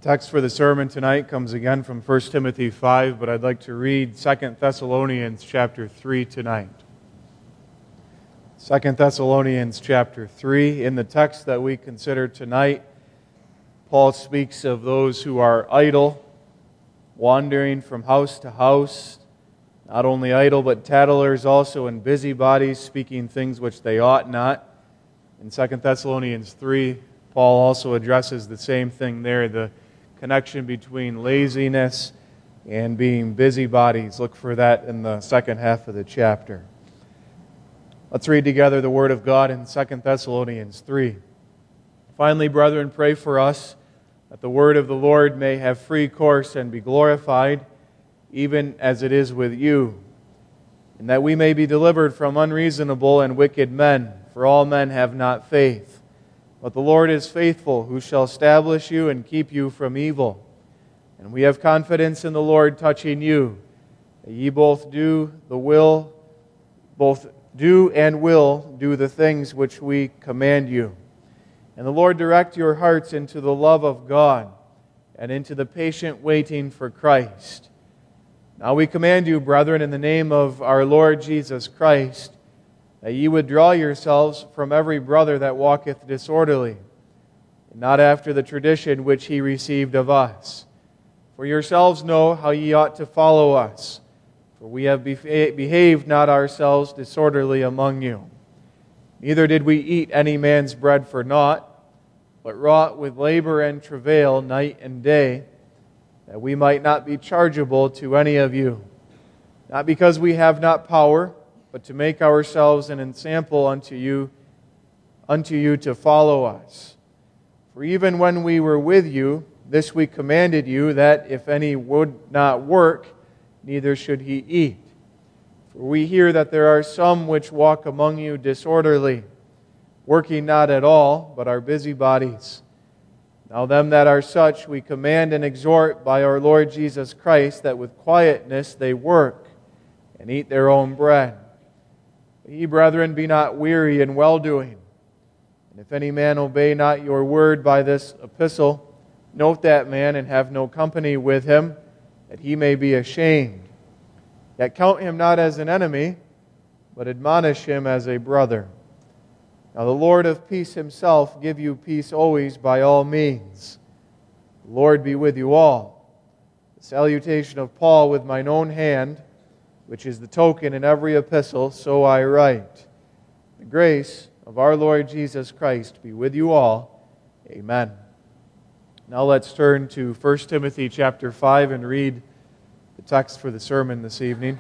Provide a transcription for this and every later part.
Text for the sermon tonight comes again from 1 Timothy 5, but I'd like to read 2 Thessalonians chapter 3 tonight. 2 Thessalonians chapter 3. In the text that we consider tonight, Paul speaks of those who are idle, wandering from house to house, not only idle, but tattlers also, and busybodies, speaking things which they ought not. In 2 Thessalonians 3, Paul also addresses the same thing there, the connection between laziness and being busybodies. Look for that in the second half of the chapter. Let's read together the Word of God in 2 Thessalonians 3. Finally, brethren, pray for us that the word of the Lord may have free course and be glorified, even as it is with you, and that we may be delivered from unreasonable and wicked men, for all men have not faith. But the Lord is faithful, who shall establish you and keep you from evil. And we have confidence in the Lord touching you, that ye both do and will do the things which we command you. And the Lord direct your hearts into the love of God, and into the patient waiting for Christ. Now we command you, brethren, in the name of our Lord Jesus Christ, that ye withdraw yourselves from every brother that walketh disorderly, and not after the tradition which he received of us. For yourselves know how ye ought to follow us, for we have behaved not ourselves disorderly among you. Neither did we eat any man's bread for naught, but wrought with labor and travail night and day, that we might not be chargeable to any of you, not because we have not power, but to make ourselves an ensample unto you to follow us. For even when we were with you, this we commanded you, that if any would not work, neither should he eat. For we hear that there are some which walk among you disorderly, working not at all, but are busybodies. Now them that are such we command and exhort by our Lord Jesus Christ, that with quietness they work, and eat their own bread. But ye, brethren, be not weary in well-doing. And if any man obey not your word by this epistle, note that man, and have no company with him, that he may be ashamed. Yet count him not as an enemy, but admonish him as a brother. Now the Lord of peace himself give you peace always by all means. The Lord be with you all. The salutation of Paul with mine own hand, which is the token in every epistle, so I write. The grace of our Lord Jesus Christ be with you all. Amen. Now let's turn to 1 Timothy chapter 5 and read the text for the sermon this evening.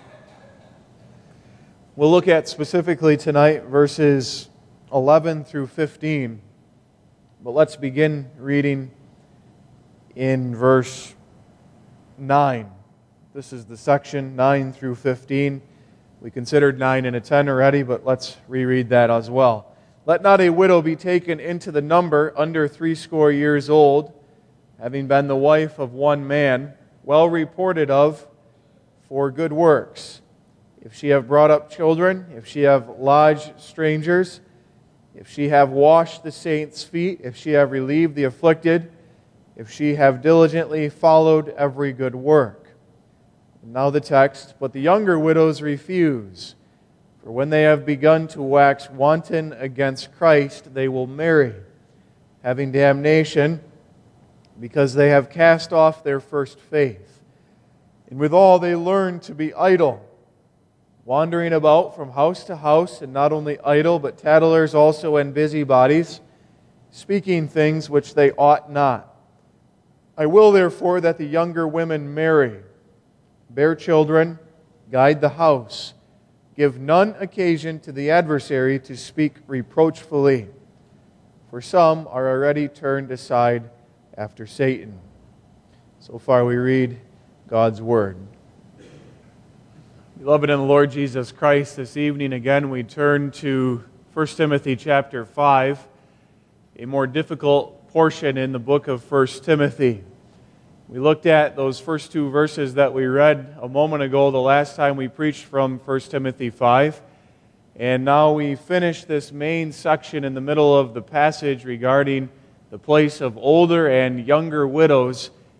We'll look at specifically tonight verses 11 through 15. But let's begin reading in verse 9. This is the section 9 through 15. We considered 9 and a 10 already, but let's reread that as well. Let not a widow be taken into the number under 60 years old, having been the wife of one man, well reported of for good works. If she have brought up children, if she have lodged strangers, if she have washed the saints' feet, if she have relieved the afflicted, if she have diligently followed every good work. And now the text, but the younger widows refuse, for when they have begun to wax wanton against Christ, they will marry, having damnation, because they have cast off their first faith. And withal they learn to be idle, wandering about from house to house, and not only idle, but tattlers also and busybodies, speaking things which they ought not. I will therefore that the younger women marry, bear children, guide the house, give none occasion to the adversary to speak reproachfully, for some are already turned aside after Satan. So far we read God's Word. Beloved in the Lord Jesus Christ, this evening again we turn to 1 Timothy chapter 5, a more difficult portion in the book of 1 Timothy. We looked at those first two verses that we read a moment ago, the last time we preached from 1 Timothy 5. And now we finish this main section in the middle of the passage regarding the place of older and younger widows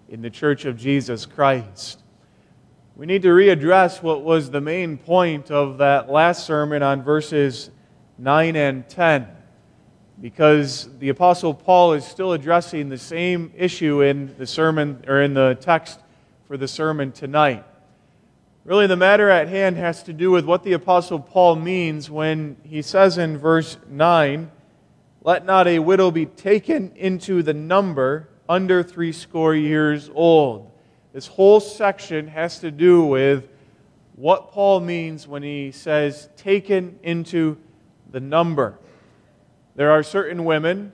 in the Church of Jesus Christ. We need to readdress what was the main point of that last sermon on verses 9 and 10, because the Apostle Paul is still addressing the same issue in the sermon, or in the text for the sermon tonight. Really, the matter at hand has to do with what the Apostle Paul means when he says in verse 9, "Let not a widow be taken into the number under 80 years old." This whole section has to do with what Paul means when he says, taken into the number. There are certain women,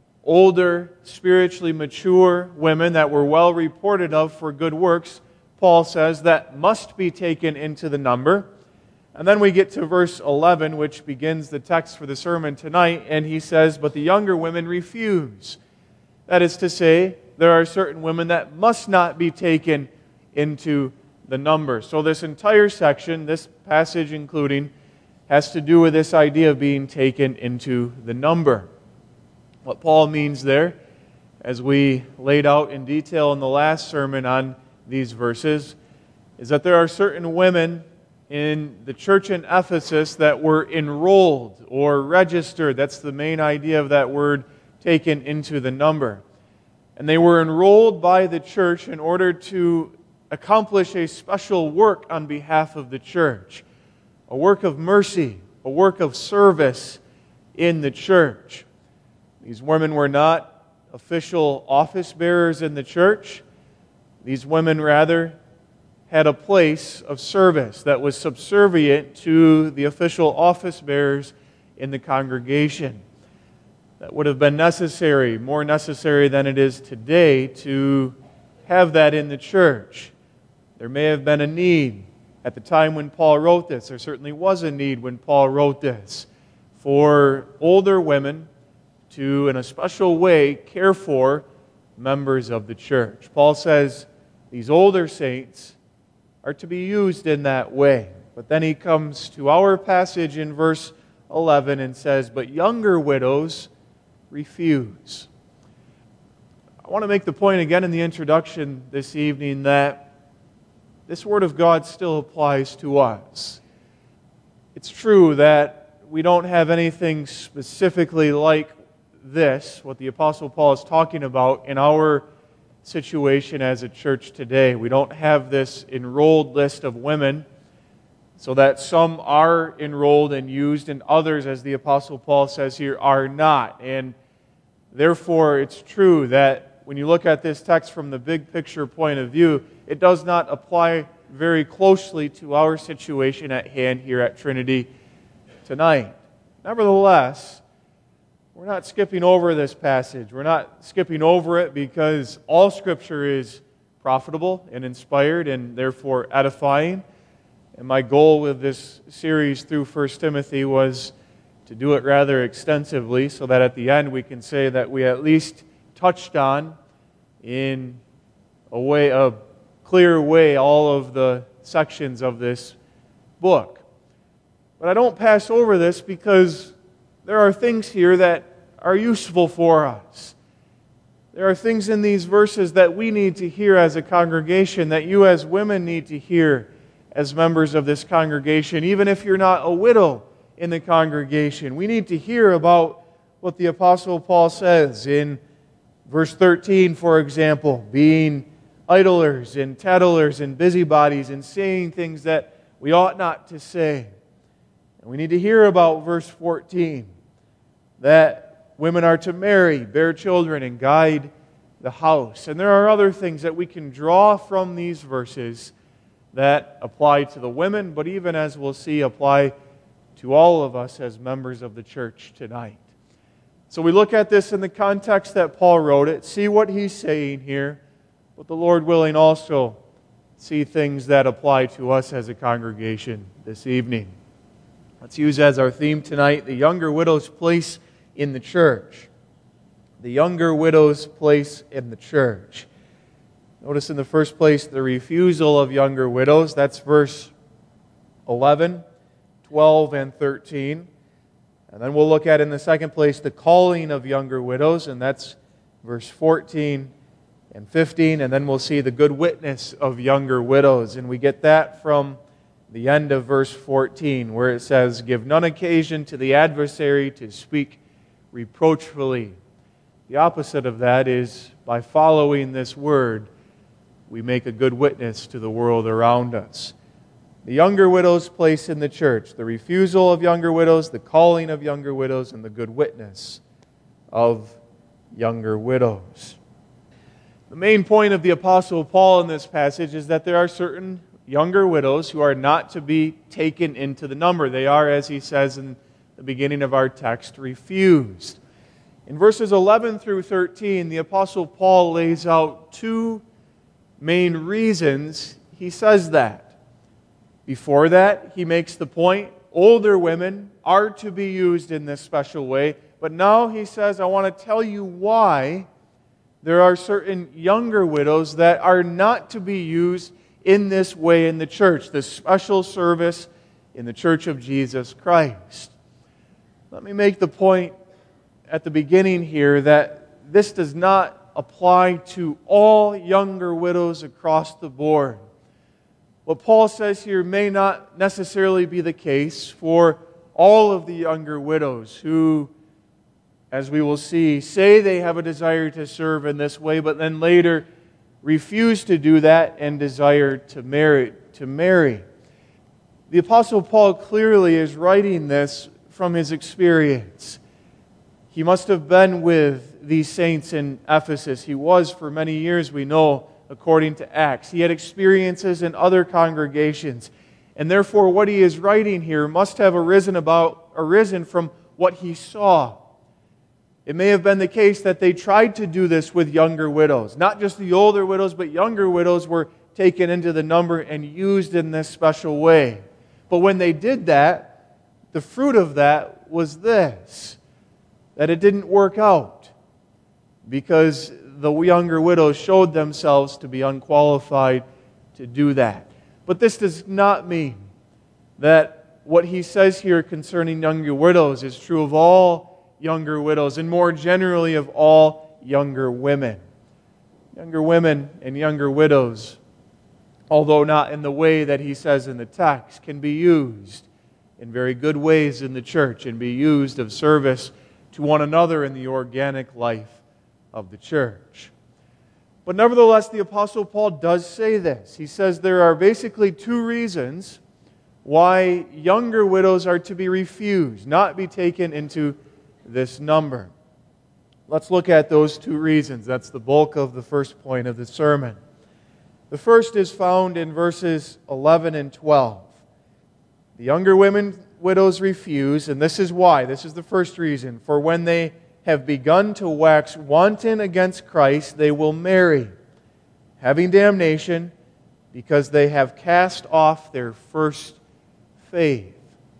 older, spiritually mature women that were well reported of for good works, Paul says, that must be taken into the number. And then we get to verse 11, which begins the text for the sermon tonight, and he says, "But the younger women refuse." That is to say, there are certain women that must not be taken into the number. So this entire section, this passage including, has to do with this idea of being taken into the number. What Paul means there, as we laid out in detail in the last sermon on these verses, is that there are certain women in the church in Ephesus that were enrolled or registered. That's the main idea of that word, taken into the number. And they were enrolled by the church in order to accomplish a special work on behalf of the church, a work of mercy, a work of service in the church. These women were not official office bearers in the church. These women rather had a place of service that was subservient to the official office bearers in the congregation. That would have been necessary, more necessary than it is today, to have that in the church. There may have been a need at the time when Paul wrote this. There certainly was a need when Paul wrote this for older women to, in a special way, care for members of the church. Paul says these older saints are to be used in that way. But then he comes to our passage in verse 11 and says, "But younger widows refuse." I want to make the point again in the introduction this evening that this Word of God still applies to us. It's true that we don't have anything specifically like this, what the Apostle Paul is talking about, in our situation as a church today. We don't have this enrolled list of women, so that some are enrolled and used and others, as the Apostle Paul says here, are not. And therefore, it's true that when you look at this text from the big picture point of view, it does not apply very closely to our situation at hand here at Trinity tonight. Nevertheless, we're not skipping over this passage. We're not skipping over it because all Scripture is profitable and inspired and therefore edifying. And my goal with this series through 1 Timothy was to do it rather extensively so that at the end we can say that we at least touched on in a clear way all of the sections of this book. But I don't pass over this because there are things here that are useful for us. There are things in these verses that we need to hear as a congregation, that you as women need to hear as members of this congregation, even if you're not a widow in the congregation. We need to hear about what the Apostle Paul says in verse 13, for example, being idlers and tattlers and busybodies and saying things that we ought not to say. And we need to hear about verse 14, that women are to marry, bear children, and guide the house. And there are other things that we can draw from these verses that apply to the women, but even as we'll see, apply to all of us as members of the church tonight. So we look at this in the context that Paul wrote it, see what he's saying here, but the Lord willing also see things that apply to us as a congregation this evening. Let's use as our theme tonight the younger widow's place in the church. The younger widow's place in the church. Notice in the first place the refusal of younger widows. That's verse 11, 12, and 13. And then we'll look at in the second place the calling of younger widows, and that's verse 14 and 15, and then we'll see the good witness of younger widows. And we get that from the end of verse 14, where it says, "Give none occasion to the adversary to speak reproachfully." The opposite of that is, by following this word, we make a good witness to the world around us. The younger widow's place in the church, the refusal of younger widows, the calling of younger widows, and the good witness of younger widows. The main point of the Apostle Paul in this passage is that there are certain younger widows who are not to be taken into the number. They are, as he says in the beginning of our text, refused. In verses 11 through 13, the Apostle Paul lays out two main reasons he says that. Before that, he makes the point, older women are to be used in this special way. But now he says, I want to tell you why there are certain younger widows that are not to be used in this way in the church, this special service in the Church of Jesus Christ. Let me make the point at the beginning here that this does not apply to all younger widows across the board. What Paul says here may not necessarily be the case for all of the younger widows who, as we will see, say they have a desire to serve in this way, but then later refuse to do that and desire to marry. The Apostle Paul clearly is writing this from his experience. He must have been with these saints in Ephesus. He was for many years, we know, according to Acts. He had experiences in other congregations. And therefore, what he is writing here must have arisen from what he saw. It may have been the case that they tried to do this with younger widows. Not just the older widows, but younger widows were taken into the number and used in this special way. But when they did that, the fruit of that was this, that it didn't work out because the younger widows showed themselves to be unqualified to do that. But this does not mean that what he says here concerning younger widows is true of all younger widows, and more generally of all younger women. Younger women and younger widows, although not in the way that he says in the text, can be used in very good ways in the church and be used of service to one another in the organic life of the church. But nevertheless, the Apostle Paul does say this. He says there are basically two reasons why younger widows are to be refused, not be taken into this number. Let's look at those two reasons. That's the bulk of the first point of the sermon. The first is found in verses 11 and 12. The younger widows refuse, and this is why. This is the first reason. For when they have begun to wax wanton against Christ, they will marry, having damnation, because they have cast off their first faith.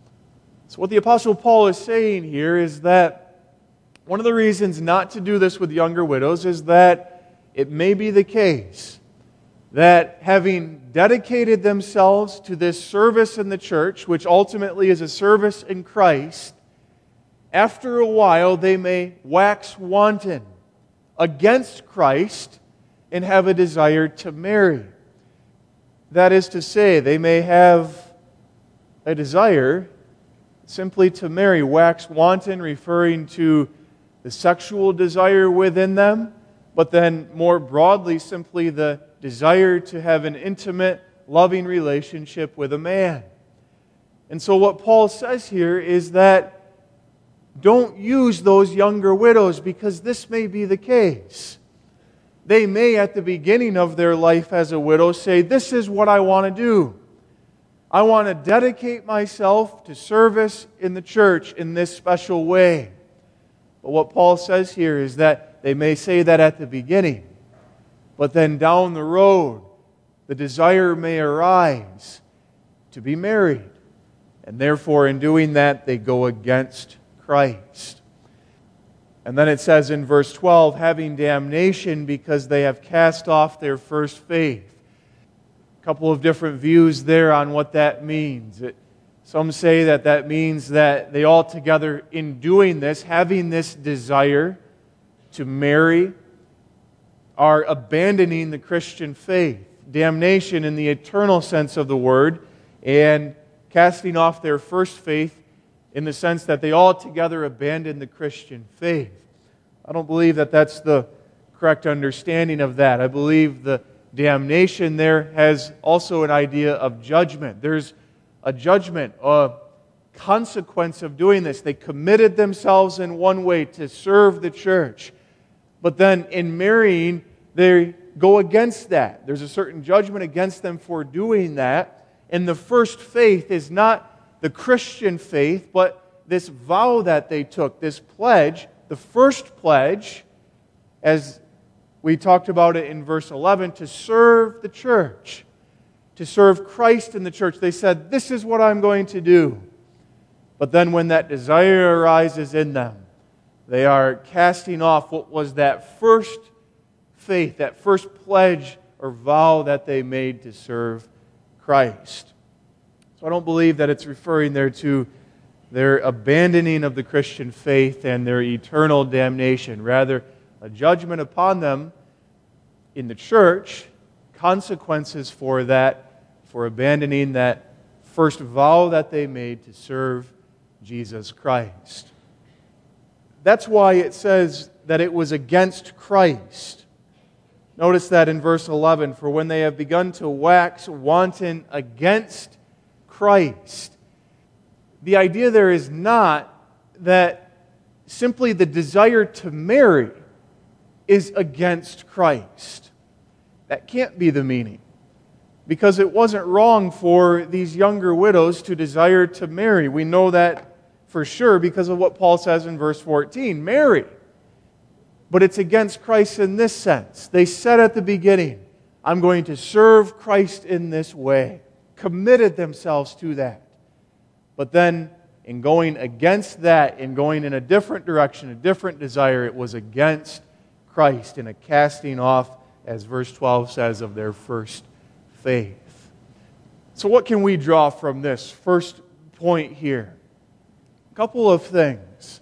So what the Apostle Paul is saying here is that one of the reasons not to do this with younger widows is that it may be the case that having dedicated themselves to this service in the church, which ultimately is a service in Christ, after a while they may wax wanton against Christ and have a desire to marry. That is to say, they may have a desire simply to marry, wax wanton, referring to the sexual desire within them, but then more broadly, simply the desire to have an intimate, loving relationship with a man. And so what Paul says here is that don't use those younger widows because this may be the case. They may, at the beginning of their life as a widow, say, this is what I want to do. I want to dedicate myself to service in the church in this special way. But what Paul says here is that they may say that at the beginning, but then down the road, the desire may arise to be married. And therefore, in doing that, they go against Christ. And then it says in verse 12, having damnation because they have cast off their first faith. Couple of different views there on what that means. Some say that means that they all together, in doing this, having this desire to marry, are abandoning the Christian faith, damnation in the eternal sense of the word, and casting off their first faith in the sense that they altogether abandon the Christian faith. I don't believe that that's the correct understanding of that. I believe the damnation there has also an idea of judgment. There's a judgment, a consequence of doing this. They committed themselves in one way to serve the church, but then in marrying, they go against that. There's a certain judgment against them for doing that. And the first faith is not the Christian faith, but this vow that they took, this pledge, the first pledge, as we talked about it in verse 11, to serve the church, to serve Christ in the church. They said, this is what I'm going to do. But then when that desire arises in them, they are casting off what was that first faith, that first pledge or vow that they made to serve Christ. So I don't believe that it's referring there to their abandoning of the Christian faith and their eternal damnation. Rather, a judgment upon them in the church, consequences for that, for abandoning that first vow that they made to serve Jesus Christ. That's why it says that it was against Christ. Notice that in verse 11, for when they have begun to wax wanton against Christ. The idea there is not that simply the desire to marry is against Christ. That can't be the meaning. Because it wasn't wrong for these younger widows to desire to marry. We know that for sure because of what Paul says in verse 14. Marry. But it's against Christ in this sense. They said at the beginning, I'm going to serve Christ in this way. Committed themselves to that. But then, in going against that, in going in a different direction, a different desire, it was against Christ in a casting off, as verse 12 says, of their first faith. So what can we draw from this first point here? A couple of things.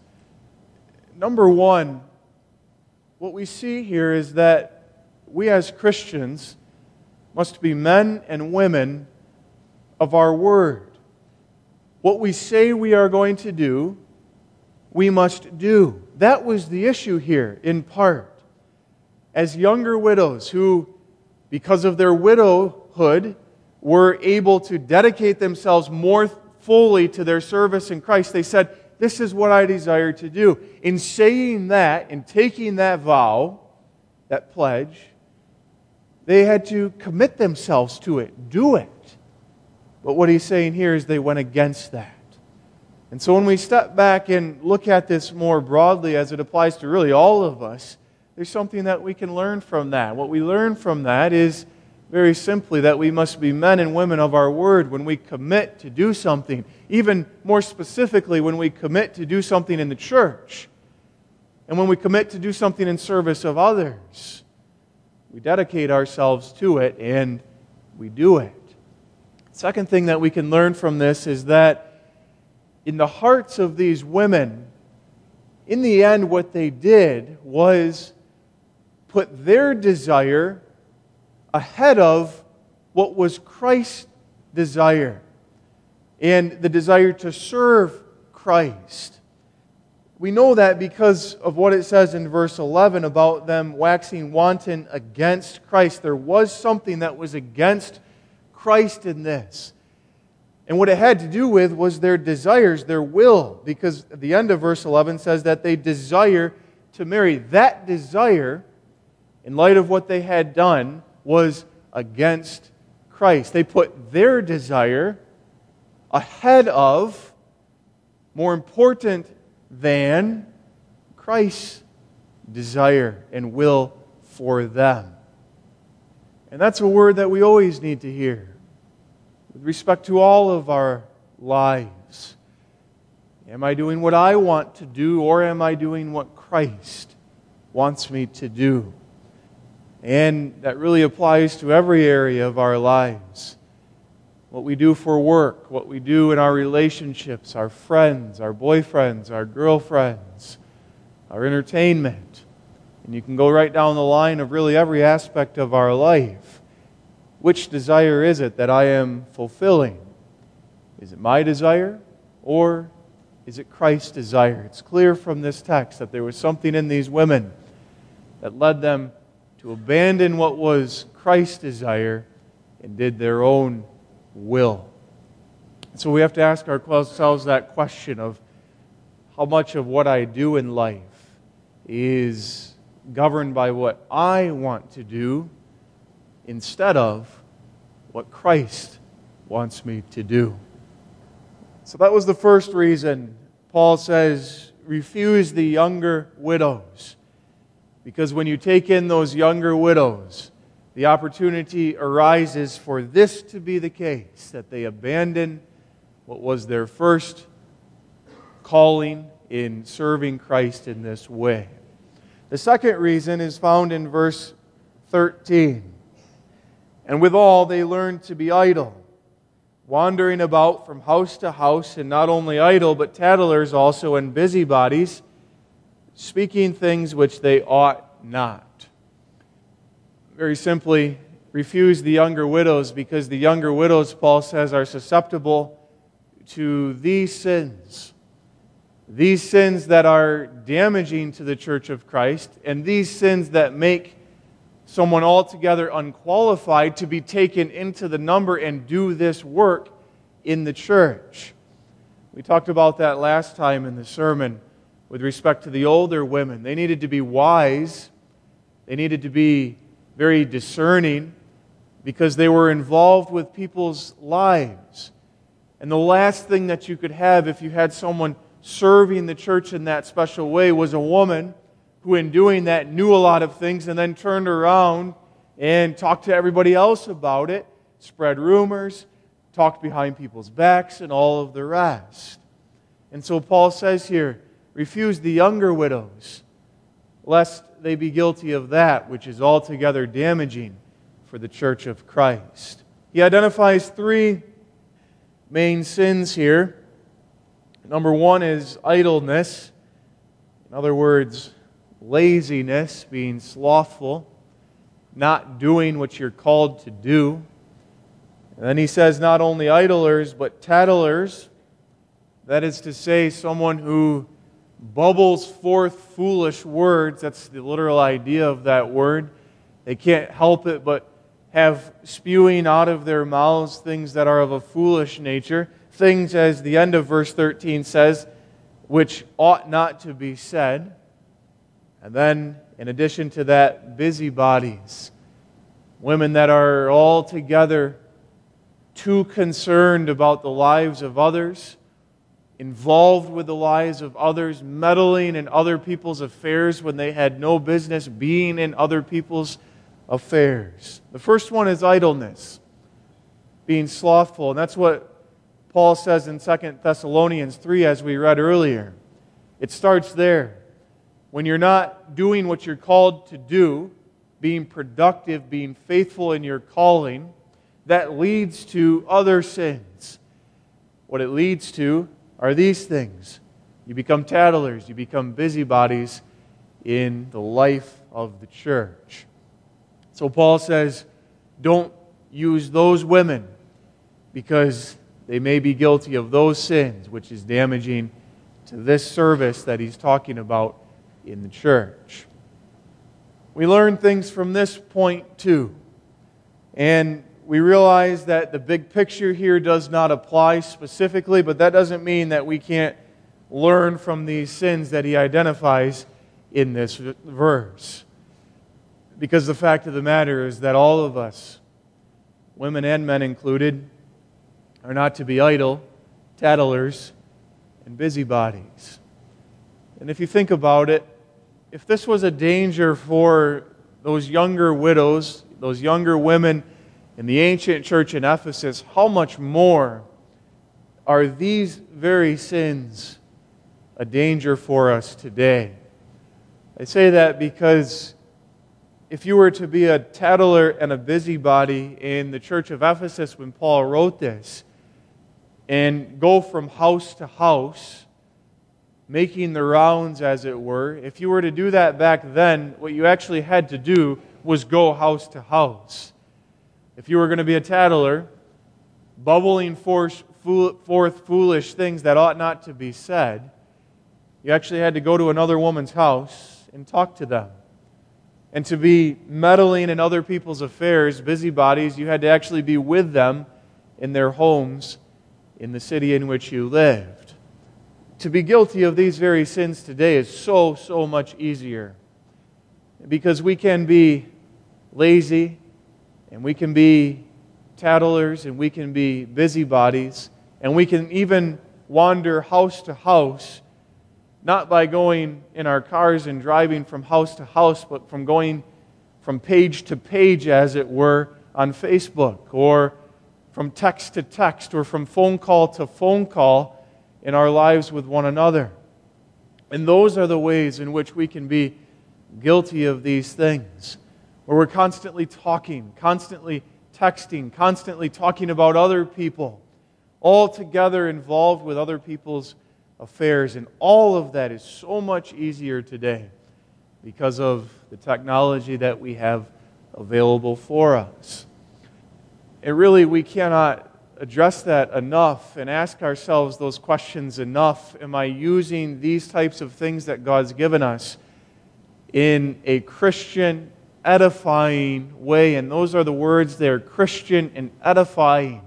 Number one, what we see here is that we as Christians must be men and women of our word. What we say we are going to do, we must do. That was the issue here, in part. As younger widows who, because of their widowhood, were able to dedicate themselves more fully to their service in Christ, they said, this is what I desire to do. In saying that, in taking that vow, that pledge, they had to commit themselves to it, do it. But what he's saying here is they went against that. And so when we step back and look at this more broadly as it applies to really all of us, there's something that we can learn from that. What we learn from that is very simply that we must be men and women of our word when we commit to do something. Even more specifically, when we commit to do something in the church. And when we commit to do something in service of others. We dedicate ourselves to it and we do it. Second thing that we can learn from this is that in the hearts of these women, in the end what they did was put their desire ahead of what was Christ's desire and the desire to serve Christ. We know that because of what it says in verse 11 about them waxing wanton against Christ. There was something that was against Christ in this. And what it had to do with was their desires, their will. Because at the end of verse 11 says that they desire to marry. That desire, in light of what they had done, was against Christ. They put their desire ahead of, more important than, Christ's desire and will for them. And that's a word that we always need to hear with respect to all of our lives. Am I doing what I want to do, or am I doing what Christ wants me to do? And that really applies to every area of our lives. What we do for work, what we do in our relationships, our friends, our boyfriends, our girlfriends, our entertainment. And you can go right down the line of really every aspect of our life. Which desire is it that I am fulfilling? Is it my desire, or is it Christ's desire? It's clear from this text that there was something in these women that led them to abandon what was Christ's desire and did their own will. So we have to ask ourselves that question of how much of what I do in life is governed by what I want to do instead of what Christ wants me to do. So that was the first reason Paul says, refuse the younger widows. Because when you take in those younger widows, the opportunity arises for this to be the case, that they abandon what was their first calling in serving Christ in this way. The second reason is found in verse 13. And withal they learned to be idle, wandering about from house to house, and not only idle, but tattlers also, and busybodies, speaking things which they ought not. Very simply, refuse the younger widows, because the younger widows, Paul says, are susceptible to these sins that are damaging to the church of Christ, and these sins that make someone altogether unqualified to be taken into the number and do this work in the church. We talked about that last time in the sermon with respect to the older women. They needed to be wise. They needed to be very discerning because they were involved with people's lives. And the last thing that you could have if you had someone serving the church in that special way was a woman who in doing that knew a lot of things and then turned around and talked to everybody else about it, spread rumors, talked behind people's backs, and all of the rest. And so Paul says here, refuse the younger widows, lest they be guilty of that which is altogether damaging for the church of Christ. He identifies three main sins here. Number one is idleness. In other words, laziness, being slothful, not doing what you're called to do. And then he says not only idlers, but tattlers. That is to say, someone who bubbles forth foolish words. That's the literal idea of that word. They can't help it but have spewing out of their mouths things that are of a foolish nature. Things, as the end of verse 13 says, which ought not to be said. And then, in addition to that, busybodies. Women that are altogether too concerned about the lives of others, involved with the lives of others, meddling in other people's affairs when they had no business being in other people's affairs. The first one is idleness, being slothful. And that's what Paul says in 2 Thessalonians 3, as we read earlier. It starts there. When you're not doing what you're called to do, being productive, being faithful in your calling, that leads to other sins. What it leads to are these things. You become tattlers, you become busybodies in the life of the church. So Paul says, don't use those women because they may be guilty of those sins, which is damaging to this service that he's talking about in the church. We learn things from this point too. And we realize that the big picture here does not apply specifically, but that doesn't mean that we can't learn from these sins that he identifies in this verse. Because the fact of the matter is that all of us, women and men included, are not to be idle, tattlers, and busybodies. And if you think about it, if this was a danger for those younger widows, those younger women in the ancient church in Ephesus, how much more are these very sins a danger for us today? I say that because if you were to be a tattler and a busybody in the church of Ephesus when Paul wrote this, and go from house to house, making the rounds, as it were. If you were to do that back then, what you actually had to do was go house to house. If you were going to be a tattler, bubbling forth foolish things that ought not to be said, you actually had to go to another woman's house and talk to them. And to be meddling in other people's affairs, busybodies, you had to actually be with them in their homes in the city in which you lived. To be guilty of these very sins today is so much easier, because we can be lazy, and we can be tattlers, and we can be busybodies, and we can even wander house to house, not by going in our cars and driving from house to house, but from going from page to page, as it were, on Facebook, or from text to text, or from phone call to phone call in our lives with one another. And those are the ways in which we can be guilty of these things, where we're constantly talking, constantly texting, constantly talking about other people, all together involved with other people's affairs. And all of that is so much easier today because of the technology that we have available for us. And really, we cannot address that enough and ask ourselves those questions enough. Am I using these types of things that God's given us in a Christian, edifying way? And those are the words there, Christian and edifying.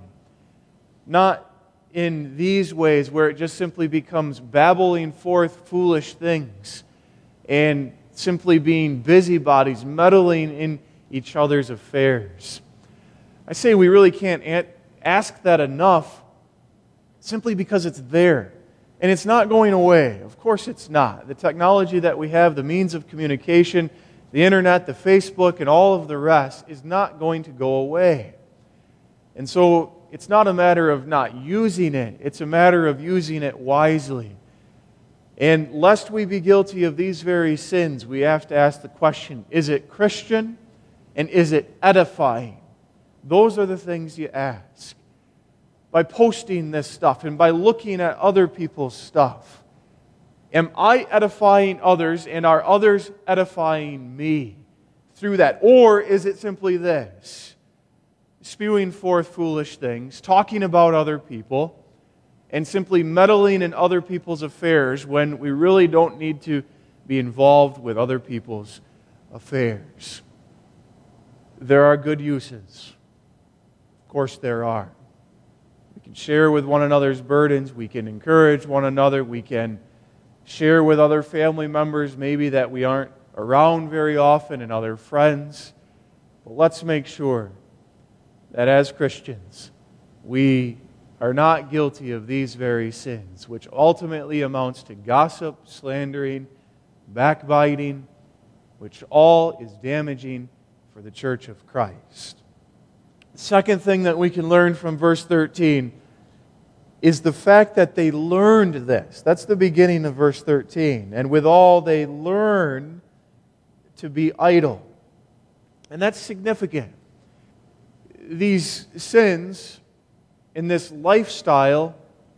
Not in these ways where it just simply becomes babbling forth foolish things and simply being busybodies, meddling in each other's affairs. I say we really can't ask that enough, simply because it's there. And it's not going away. Of course it's not. The technology that we have, the means of communication, the internet, the Facebook, and all of the rest is not going to go away. And so it's not a matter of not using it. It's a matter of using it wisely. And lest we be guilty of these very sins, we have to ask the question, is it Christian and is it edifying? Those are the things you ask. By posting this stuff and by looking at other people's stuff, am I edifying others, and are others edifying me through that? Or is it simply this? Spewing forth foolish things, talking about other people, and simply meddling in other people's affairs when we really don't need to be involved with other people's affairs. There are good uses. Of course there are. We can share with one another's burdens. We can encourage one another. We can share with other family members maybe that we aren't around very often, and other friends. But let's make sure that as Christians, we are not guilty of these very sins, which ultimately amounts to gossip, slandering, backbiting, which all is damaging for the church of Christ. The second thing that we can learn from verse 13 is the fact that they learned this. That's the beginning of verse 13. And withal they learn to be idle. And that's significant. These sins in this lifestyle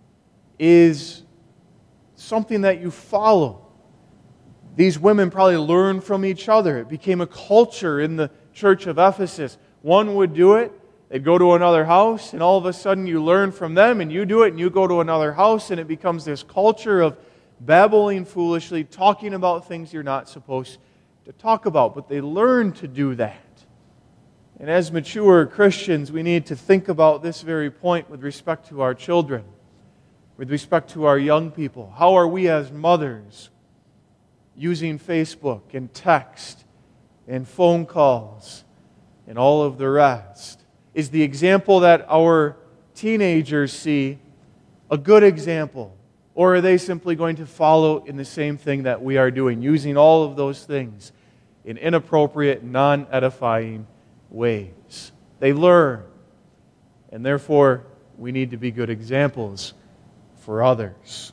is something that you follow. These women probably learned from each other. It became a culture in the church of Ephesus. One would do it, they'd go to another house, and all of a sudden you learn from them, and you do it, and you go to another house, and it becomes this culture of babbling foolishly, talking about things you're not supposed to talk about. But they learn to do that. And as mature Christians, we need to think about this very point with respect to our children, with respect to our young people. How are we as mothers using Facebook and text and phone calls and all of the rest? Is the example that our teenagers see a good example? Or are they simply going to follow in the same thing that we are doing, using all of those things in inappropriate, non-edifying ways? They learn, and therefore we need to be good examples for others.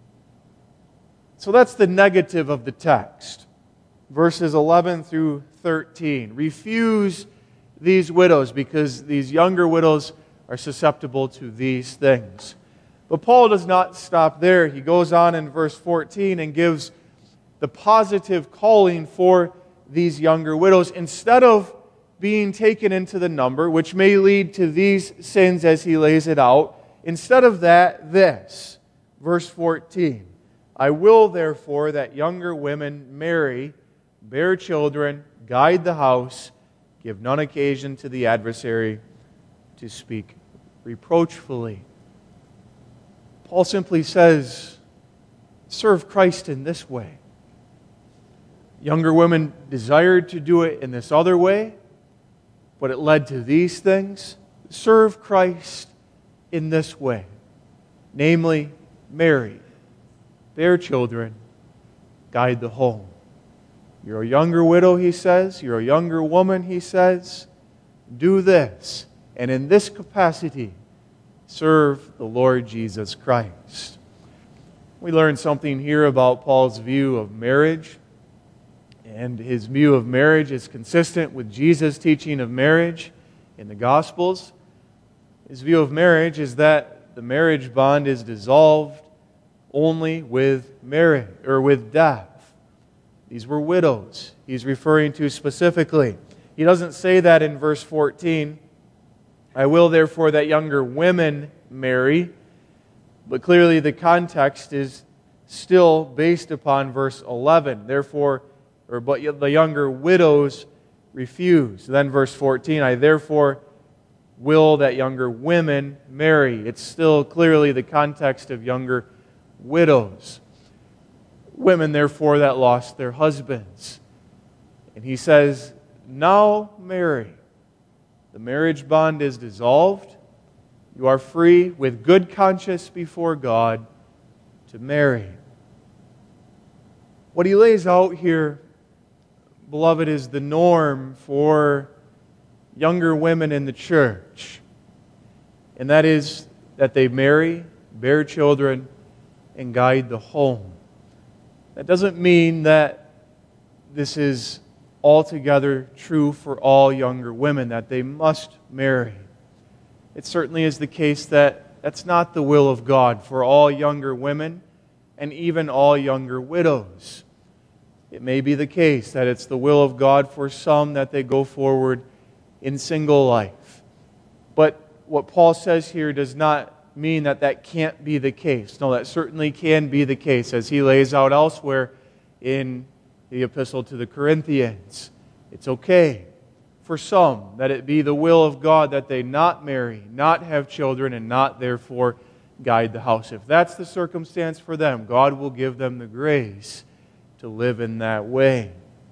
So that's the negative of the text. Verses 11 through 13. Refuse these widows, because these younger widows are susceptible to these things. But Paul does not stop there. He goes on in verse 14 and gives the positive calling for these younger widows. Instead of being taken into the number, which may lead to these sins as he lays it out, instead of that, this, verse 14, I will therefore that younger women marry, bear children, guide the house, give none occasion to the adversary to speak reproachfully. Paul simply says, serve Christ in this way. Younger women desired to do it in this other way, but it led to these things. Serve Christ in this way, namely, marry, bear children, guide the home. You're a younger widow, he says. You're a younger woman, he says. Do this, and in this capacity, serve the Lord Jesus Christ. We learn something here about Paul's view of marriage. And his view of marriage is consistent with Jesus' teaching of marriage in the Gospels. His view of marriage is that the marriage bond is dissolved only with marriage or with death. These were widows he's referring to specifically. He doesn't say that in verse 14. I will therefore that younger women marry. But clearly the context is still based upon verse 11. But the younger widows refuse. Then verse 14, I therefore will that younger women marry. It's still clearly the context of younger widows. Women, therefore, that lost their husbands. And he says, now marry. The marriage bond is dissolved. You are free with good conscience before God to marry. What he lays out here, beloved, is the norm for younger women in the church. And that is that they marry, bear children, and guide the home. That doesn't mean that this is altogether true for all younger women, that they must marry. It certainly is the case that that's not the will of God for all younger women and even all younger widows. It may be the case that it's the will of God for some that they go forward in single life. But what Paul says here does not mean that that can't be the case. No, that certainly can be the case, as he lays out elsewhere in the epistle to the Corinthians. It's okay for some that it be the will of God that they not marry, not have children, and not therefore guide the house. If that's the circumstance for them, God will give them the grace to live in that way.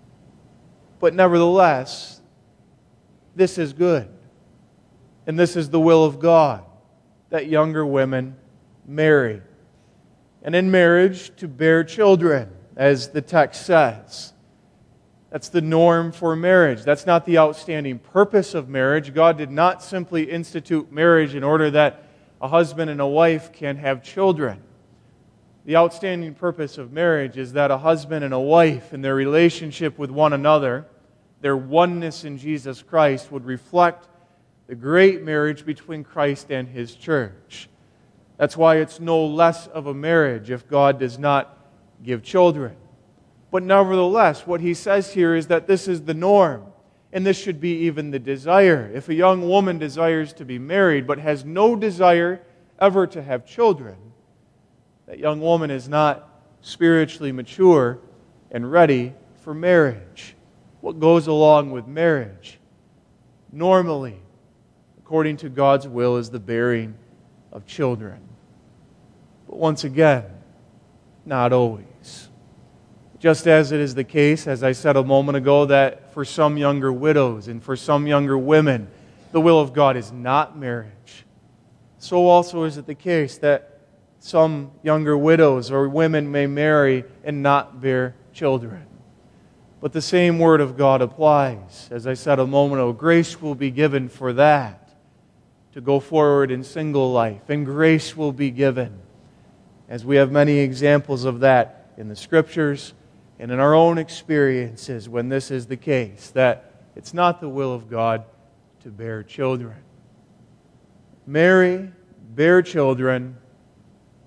But nevertheless, this is good. And this is the will of God, that younger women marry. And in marriage, to bear children, as the text says. That's the norm for marriage. That's not the outstanding purpose of marriage. God did not simply institute marriage in order that a husband and a wife can have children. The outstanding purpose of marriage is that a husband and a wife in their relationship with one another, their oneness in Jesus Christ, would reflect the great marriage between Christ and His church. That's why it's no less of a marriage if God does not give children. But nevertheless, what he says here is that this is the norm, and this should be even the desire. If a young woman desires to be married but has no desire ever to have children, that young woman is not spiritually mature and ready for marriage. What goes along with marriage? Normally, according to God's will, is the bearing of children. But once again, not always. Just as it is the case, as I said a moment ago, that for some younger widows and for some younger women, the will of God is not marriage. So also is it the case that some younger widows or women may marry and not bear children. But the same word of God applies. As I said a moment ago, grace will be given for that, to go forward in single life. And grace will be given, as we have many examples of that in the Scriptures and in our own experiences when this is the case, that it's not the will of God to bear children. Marry, bear children,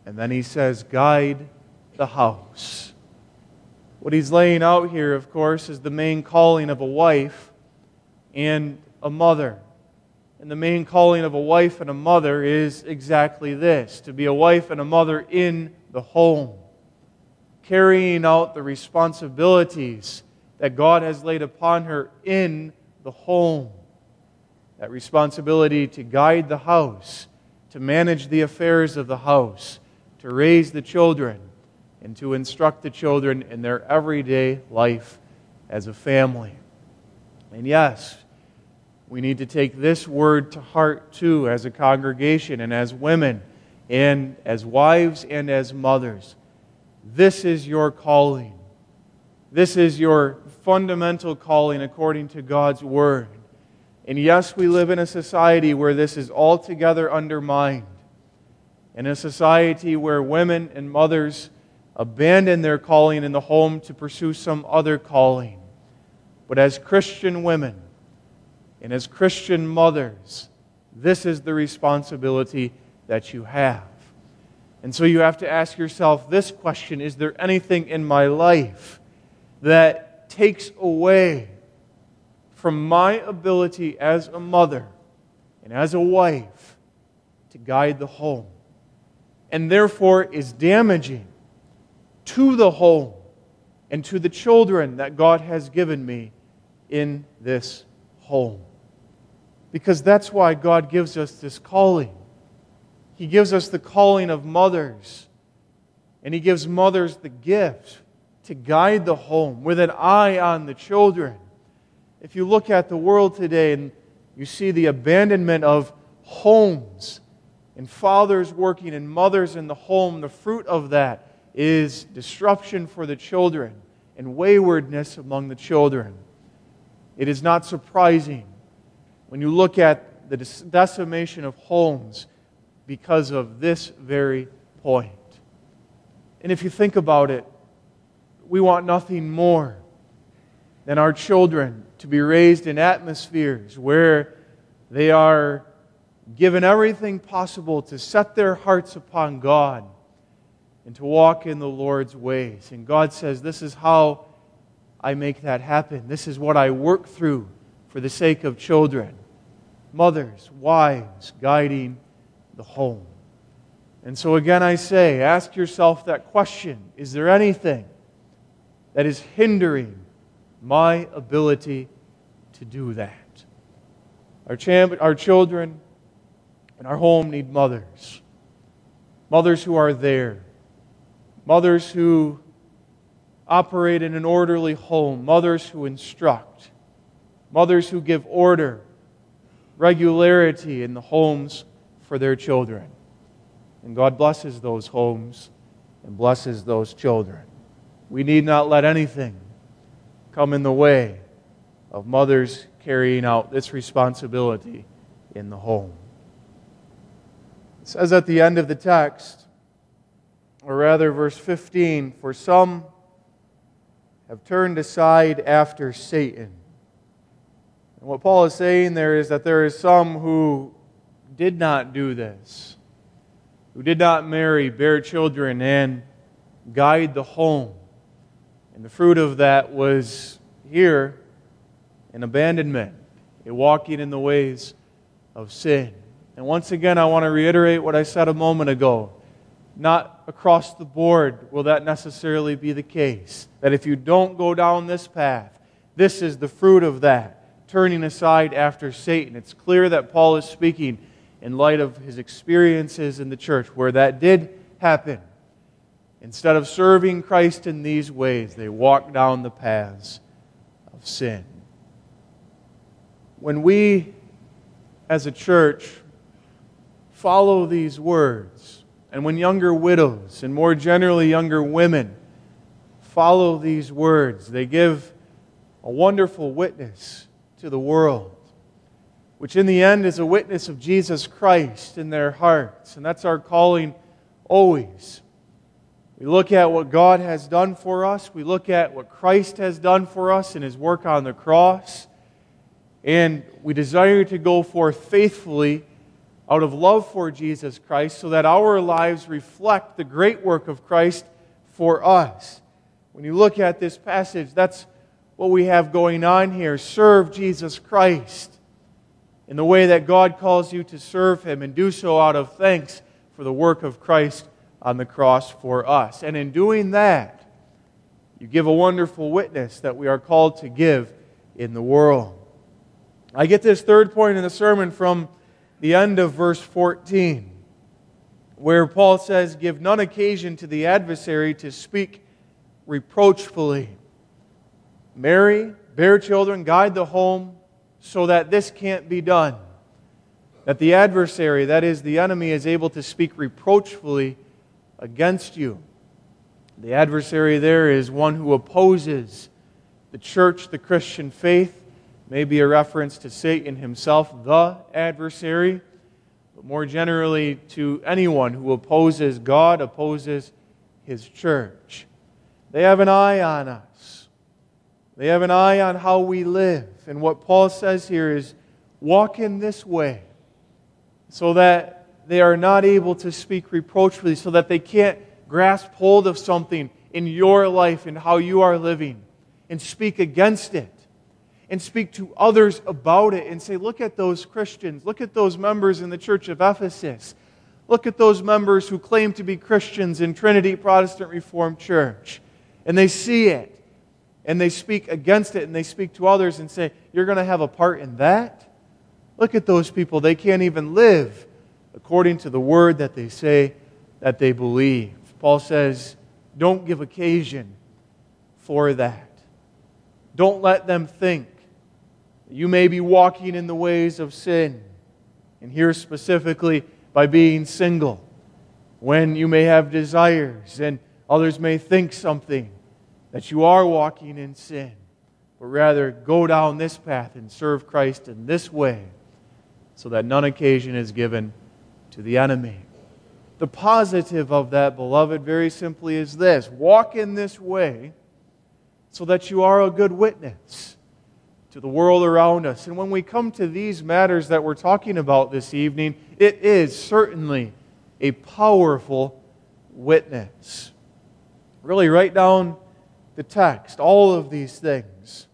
And then he says, guide the house. What he's laying out here, of course, is the main calling of a wife and a mother. And the main calling of a wife and a mother is exactly this: to be a wife and a mother in the home, carrying out the responsibilities that God has laid upon her in the home. That responsibility to guide the house, to manage the affairs of the house, to raise the children, and to instruct the children in their everyday life as a family. And yes, we need to take this word to heart too, as a congregation and as women and as wives and as mothers. This is your calling. This is your fundamental calling according to God's Word. And yes, we live in a society where this is altogether undermined. In a society where women and mothers abandon their calling in the home to pursue some other calling. But as Christian women and as Christian mothers, this is the responsibility that you have. And so you have to ask yourself this question: is there anything in my life that takes away from my ability as a mother and as a wife to guide the home, and therefore is damaging to the home and to the children that God has given me in this home? Because that's why God gives us this calling. He gives us the calling of mothers, and He gives mothers the gift to guide the home with an eye on the children. If you look at the world today and you see the abandonment of homes and fathers working and mothers in the home, the fruit of that is disruption for the children and waywardness among the children. It is not surprising when you look at the decimation of homes because of this very point. And if you think about it, we want nothing more than our children to be raised in atmospheres where they are given everything possible to set their hearts upon God and to walk in the Lord's ways. And God says, this is how I make that happen. This is what I work through for the sake of children. Mothers, wives, guiding the home. And so again I say, ask yourself that question: is there anything that is hindering my ability to do that? Our children and our home need mothers. Mothers who are there. Mothers who operate in an orderly home. Mothers who instruct. Mothers who give order, regularity in the homes for their children. And God blesses those homes and blesses those children. We need not let anything come in the way of mothers carrying out this responsibility in the home. It says at the end of the text, or rather verse 15, for some have turned aside after Satan. And what Paul is saying there is that there is some who did not do this, who did not marry, bear children, and guide the home. And the fruit of that was here an abandonment, a walking in the ways of sin. And once again, I want to reiterate what I said a moment ago. Not across the board will that necessarily be the case. That if you don't go down this path, this is the fruit of that, turning aside after Satan. It's clear that Paul is speaking in light of his experiences in the church where that did happen. Instead of serving Christ in these ways, they walk down the paths of sin. When we, as a church, follow these words, and when younger widows, and more generally younger women, follow these words, they give a wonderful witness to the world, which in the end is a witness of Jesus Christ in their hearts. And that's our calling always. We look at what God has done for us. We look at what Christ has done for us in His work on the cross. And we desire to go forth faithfully out of love for Jesus Christ, so that our lives reflect the great work of Christ for us. When you look at this passage, that's what we have going on here. Serve Jesus Christ in the way that God calls you to serve Him, and do so out of thanks for the work of Christ on the cross for us. And in doing that, you give a wonderful witness that we are called to give in the world. I get this third point in the sermon from the end of verse 14, where Paul says, "Give none occasion to the adversary to speak reproachfully." Marry, bear children, guide the home, so that this can't be done. That the adversary, that is the enemy, is able to speak reproachfully against you. The adversary there is one who opposes the church, the Christian faith. Maybe a reference to Satan himself, the adversary, but more generally to anyone who opposes God, opposes His church. They have an eye on us. They have an eye on how we live. And what Paul says here is, walk in this way, so that they are not able to speak reproachfully, so that they can't grasp hold of something in your life and how you are living and speak against it, and speak to others about it and say, look at those Christians, look at those members in the church of Ephesus, look at those members who claim to be Christians in Trinity Protestant Reformed Church. And they see it, and they speak against it, and they speak to others and say, you're going to have a part in that? Look at those people. They can't even live according to the word that they say that they believe. Paul says, don't give occasion for that. Don't let them think that you may be walking in the ways of sin. And here specifically by being single, when you may have desires and others may think something, that you are walking in sin. But rather go down this path and serve Christ in this way, so that none occasion is given to the enemy. The positive of that, beloved, very simply is this: walk in this way so that you are a good witness to the world around us. And when we come to these matters that we're talking about this evening, it is certainly a powerful witness. Really, write down the text. All of these things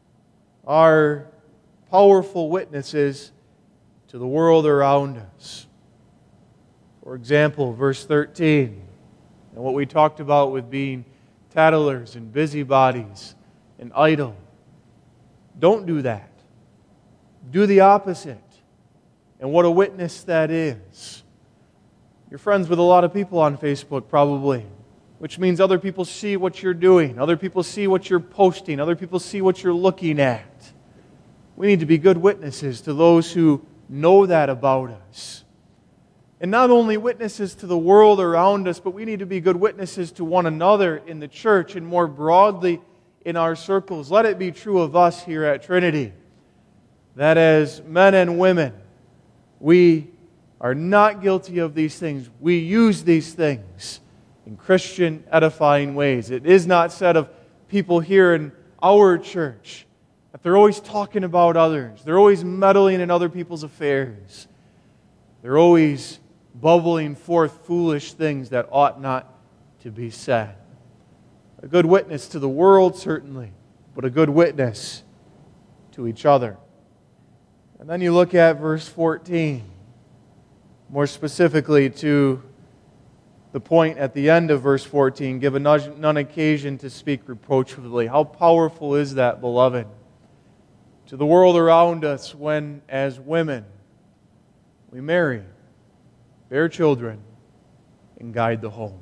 are powerful witnesses to the world around us. For example, verse 13, and what we talked about with being tattlers and busybodies and idle. Don't do that. Do the opposite. And what a witness that is. You're friends with a lot of people on Facebook, probably, which means other people see what you're doing. Other people see what you're posting. Other people see what you're looking at. We need to be good witnesses to those who know that about us. And not only witnesses to the world around us, but we need to be good witnesses to one another in the church and more broadly in our circles. Let it be true of us here at Trinity that as men and women, we are not guilty of these things. We use these things in Christian edifying ways. It is not said of people here in our church that they're always talking about others. They're always meddling in other people's affairs. They're always bubbling forth foolish things that ought not to be said. A good witness to the world, certainly, but a good witness to each other. And then you look at verse 14, more specifically to the point at the end of verse 14, give none occasion to speak reproachfully. How powerful is that, beloved? To the world around us, when, as women, we marry, bear children, and guide the home.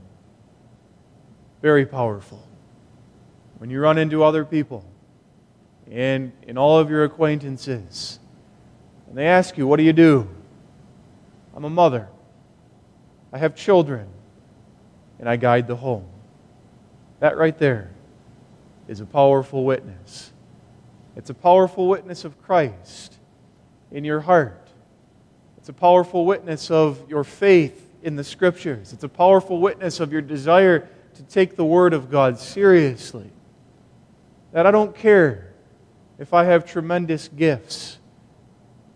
Very powerful. When you run into other people, and in all of your acquaintances, and they ask you, what do you do? I'm a mother. I have children. And I guide the home. That right there is a powerful witness. It's a powerful witness of Christ in your heart. It's a powerful witness of your faith in the Scriptures. It's a powerful witness of your desire to take the Word of God seriously. That I don't care if I have tremendous gifts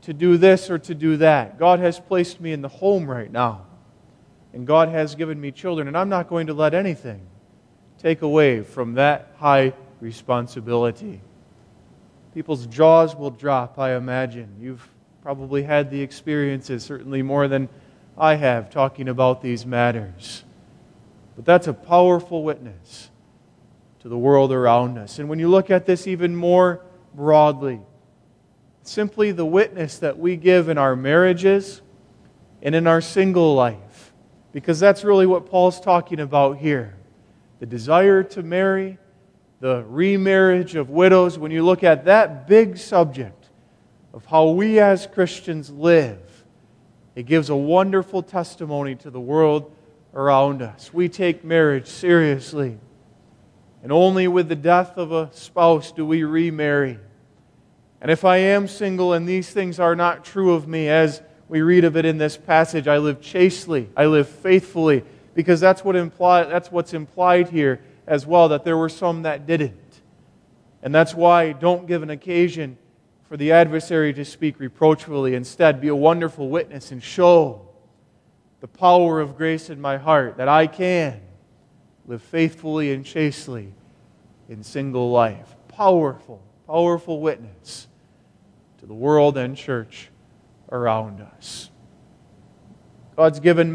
to do this or to do that. God has placed me in the home right now. And God has given me children. And I'm not going to let anything take away from that high responsibility. People's jaws will drop, I imagine. You've probably had the experiences, certainly more than I have, talking about these matters. But that's a powerful witness to the world around us. And when you look at this even more broadly, simply the witness that we give in our marriages and in our single life. Because that's really what Paul's talking about here. The desire to marry, the remarriage of widows. When you look at that big subject of how we as Christians live, it gives a wonderful testimony to the world around us. We take marriage seriously. And only with the death of a spouse do we remarry. And if I am single and these things are not true of me, as we read of it in this passage, I live chastely, I live faithfully, because that's what's implied here as well, that there were some that didn't. And that's why don't give an occasion for the adversary to speak reproachfully. Instead, be a wonderful witness and show the power of grace in my heart, that I can live faithfully and chastely in single life. Powerful, powerful witness to the world and church around us. God's given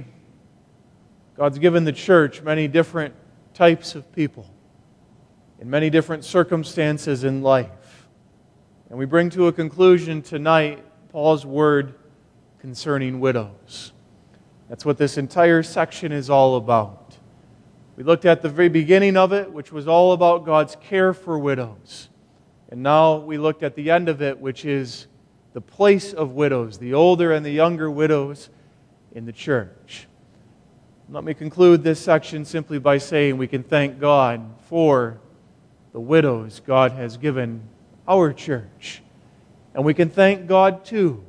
the church many different types of people in many different circumstances in life. And we bring to a conclusion tonight Paul's word concerning widows. That's what this entire section is all about. We looked at the very beginning of it, which was all about God's care for widows. And now we looked at the end of it, which is the place of widows, the older and the younger widows in the church. Let me conclude this section simply by saying we can thank God for the widows God has given our church. And we can thank God, too,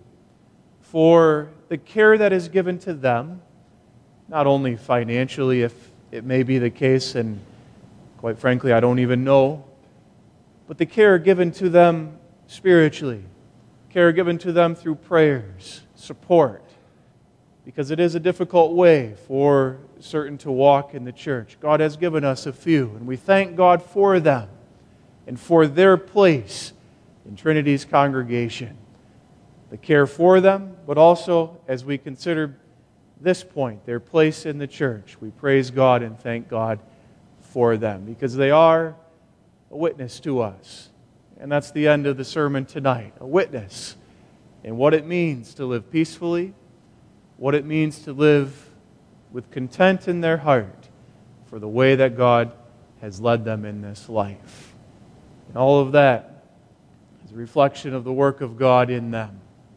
for the care that is given to them, not only financially, if it may be the case, and quite frankly, I don't even know, but the care given to them spiritually, care given to them through prayers, support, because it is a difficult way for certain to walk in the church. God has given us a few, and we thank God for them and for their place in Trinity's congregation. The care for them, but also as we consider this point, their place in the church, we praise God and thank God for them, because they are a witness to us. And that's the end of the sermon tonight, a witness in what it means to live peacefully, what it means to live with content in their heart for the way that God has led them in this life. And all of that is a reflection of the work of God in them,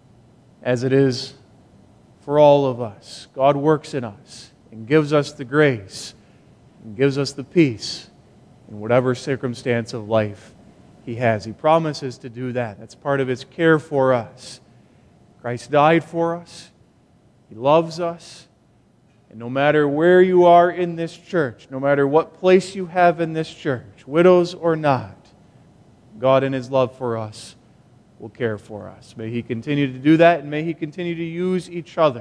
as it is for all of us. God works in us and gives us the grace and gives us the peace in whatever circumstance of life He has. He promises to do that. That's part of His care for us. Christ died for us. He loves us. And no matter where you are in this church, no matter what place you have in this church, widows or not, God in His love for us will care for us. May He continue to do that, and may He continue to use each other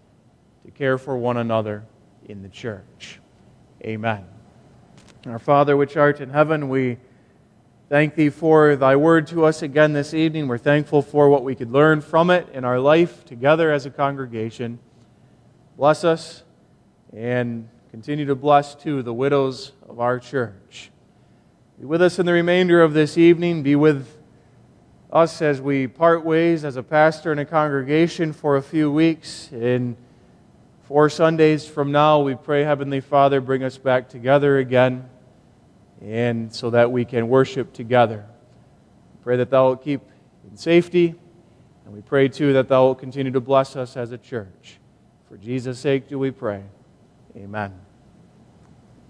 to care for one another in the church. Amen. Our Father which art in heaven, we thank Thee for Thy word to us again this evening. We're thankful for what we could learn from it in our life together as a congregation. Bless us and continue to bless, too, the widows of our church. Be with us in the remainder of this evening. Be with us as we part ways as a pastor and a congregation for a few weeks. In 4 Sundays from now, we pray, Heavenly Father, bring us back together again, and so that we can worship together. We pray that Thou wilt keep in safety, and we pray, too, that Thou wilt continue to bless us as a church. For Jesus' sake do we pray. Amen.